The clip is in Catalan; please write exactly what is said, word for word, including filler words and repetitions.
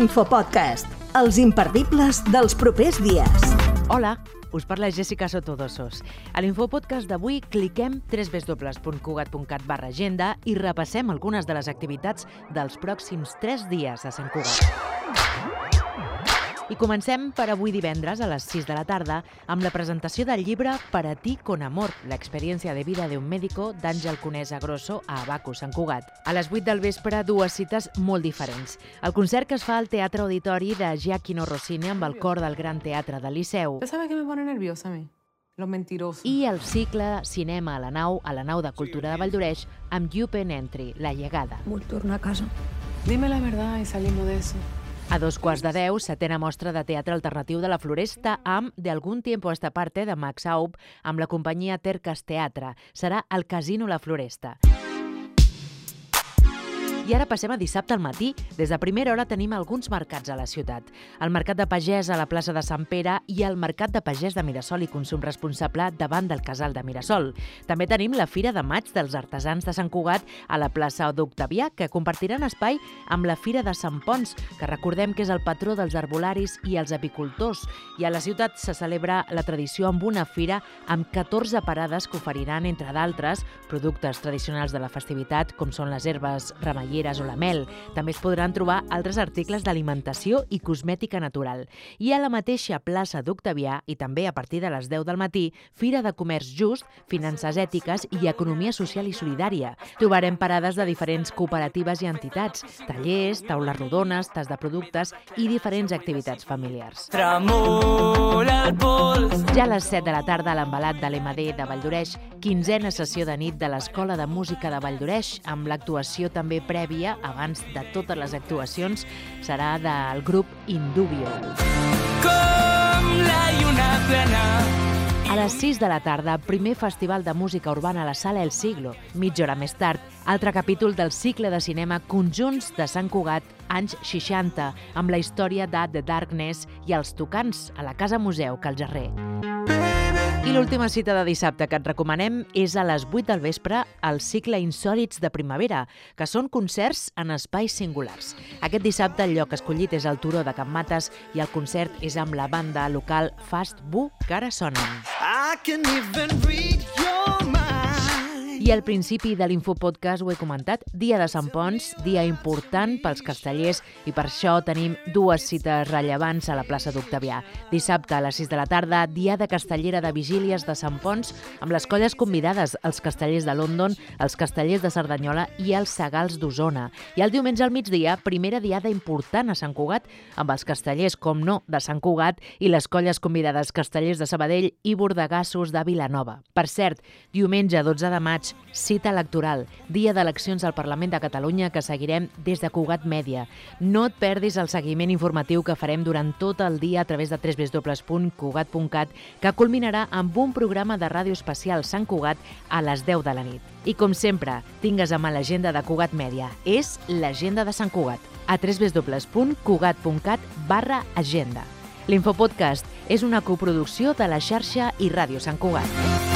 L'Infopodcast, els imperdibles dels propers dies. Hola, us parla Jessica Sotodosos. A l'Infopodcast d'avui cliquem w w w punt cugat punt cat barra agenda i repassem algunes de les activitats dels pròxims tres dies a Sant Cugat. I comencem per avui divendres a les sis de la tarda amb la presentació del llibre Per a ti con amor, la experiencia de vida de un médico d'Àngel Conesa Grosso a Abacus, Sant Cugat. A les vuit del vespre, dues cites molt diferents. El concert que es fa al Teatre Auditori de Giacomo Rossini amb el cor del Gran Teatre del Liceu. ¿Usted sabe qué me pone nerviosa a mí? Los mentirosos. I el cicle Cinema a la nau, a la nau de Cultura de Valldoreix amb Yupen Entry, La llegada. Vull tornar a casa. Dime la verdad y salimos de eso. A dos quarts de deu, setena mostra de teatre alternatiu de la Floresta amb De algún tiempo a esta parte, de Max Aub, amb la companyia Tercas Teatre. Serà al Casino La Floresta. I ara passem a dissabte al matí. Des de primera hora tenim alguns mercats a la ciutat. El Mercat de Pagès a la plaça de Sant Pere i el Mercat de Pagès de Mirasol i Consum Responsable davant del Casal de Mirasol. També tenim la Fira de Maig dels Artesans de Sant Cugat a la plaça d'Octavià, que compartiran espai amb la Fira de Sant Pons, que recordem que és el patró dels arbolaris i els apicultors. I a la ciutat se celebra la tradició amb una fira amb catorze parades que oferiran, entre d'altres, productes tradicionals de la festivitat, com són les herbes remeieres o la mel. També es podran trobar altres articles d'alimentació i cosmètica natural. I a la mateixa plaça d'Octavià, i també a partir de les deu del matí, Fira de Comerç Just, Finances Ètiques i Economia Social i Solidària. Trobarem parades de diferents cooperatives i entitats, tallers, taules rodones, tas de productes i diferents activitats familiars. Tremola el pols. Ja a les set de la tarda, a l'embalat de l'M D de Valldoreix, quinzena sessió de nit de l'Escola de Música de Valldoreix, amb l'actuació també prèvia, abans de totes les actuacions, serà del grup Indubio. Com la lluna plena. A les sis de la tarda, primer festival de música urbana a la Sala El Siglo. Mitja hora més tard, altre capítol del cicle de cinema Conjunts de Sant Cugat, anys seixanta, amb la història de The Darkness i els Tocants a la Casa Museu Cal Jarrer. I l'última cita de dissabte que et recomanem és a les vuit del vespre al cicle Insòlits de Primavera, que són concerts en espais singulars. Aquest dissabte el lloc escollit és el Turó de Can Mates i el concert és amb la banda local Fast Bu, que ara sonen. I can even read your mind. I al principi de l'Infopodcast ho he comentat, dia de Sant Pons, dia important pels castellers, i per això tenim dues cites rellevants a la plaça d'Octavià. Dissabte a les sis de la tarda, diada castellera de vigílies de Sant Pons, amb les colles convidades, els castellers de London, els castellers de Cerdanyola i els Segals d'Osona. I el diumenge al migdia, primera diada important a Sant Cugat, amb els castellers, com no, de Sant Cugat i les colles convidades castellers de Sabadell i bordegassos de Vilanova. Per cert, diumenge dotze de maig, cita electoral, dia d'eleccions al Parlament de Catalunya que seguirem des de Cugat Mèdia. No et perdis el seguiment informatiu que farem durant tot el dia a través de w w w punt cugat punt cat, que culminarà amb un programa de ràdio especial Sant Cugat a les deu de la nit. I com sempre, tingues a mà l'agenda de Cugat Mèdia. És l'agenda de Sant Cugat. A w w w punt cugat punt cat barra agenda. L'Infopodcast és una coproducció de la xarxa i Ràdio Sant Cugat.